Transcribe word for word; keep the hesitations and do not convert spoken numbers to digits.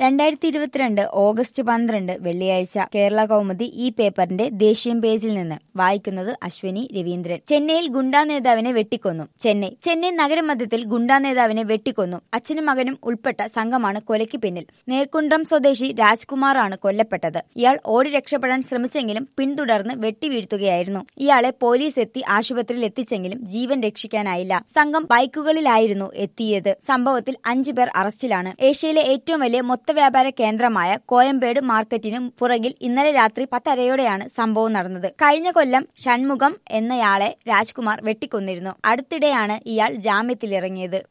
രണ്ടായിരത്തി ഇരുപത്തിരണ്ട് ഓഗസ്റ്റ് പന്ത്രണ്ട് വെള്ളിയാഴ്ച കേരള കൗമുദി ഈ പേപ്പറിന്റെ ദേശീയ പേജിൽ നിന്ന് വായിക്കുന്നത് അശ്വിനി രവീന്ദ്രൻ. ചെന്നൈയിൽ ഗുണ്ടാ നേതാവിനെ വെട്ടിക്കൊന്നു. ചെന്നൈ ചെന്നൈ നഗരമധ്യത്തിൽ ഗുണ്ടാ നേതാവിനെ വെട്ടിക്കൊന്നു. അച്ഛനും മകനും ഉൾപ്പെട്ട സംഘമാണ് കൊലയ്ക്ക് പിന്നിൽ. നേർക്കുണ്ട്രം സ്വദേശി രാജ്കുമാറാണ് കൊല്ലപ്പെട്ടത്. ഇയാൾ ഓടി രക്ഷപ്പെടാൻ ശ്രമിച്ചെങ്കിലും പിന്തുടർന്ന് വെട്ടിവീഴ്ത്തുകയായിരുന്നു. ഇയാളെ പോലീസ് എത്തി ആശുപത്രിയിൽ എത്തിച്ചെങ്കിലും ജീവൻ രക്ഷിക്കാനായില്ല. സംഘം ബൈക്കുകളിലായിരുന്നു എത്തിയത്. സംഭവത്തിൽ അഞ്ചു പേർ അറസ്റ്റിലാണ്. ഏഷ്യയിലെ ഏറ്റവും വലിയ മൊത്തവ്യാപാര കേന്ദ്രമായ കോയമ്പേട് മാർക്കറ്റിനു പുറകിൽ ഇന്നലെ രാത്രി പത്തരയോടെയാണ് സംഭവം നടന്നത്. കഴിഞ്ഞ കൊല്ലം ഷൺമുഖം എന്നയാളെ രാജ്കുമാർ വെട്ടിക്കൊന്നിരുന്നു. അടുത്തിടെയാണ് ഇയാൾ ജാമ്യത്തിലിറങ്ങിയത്.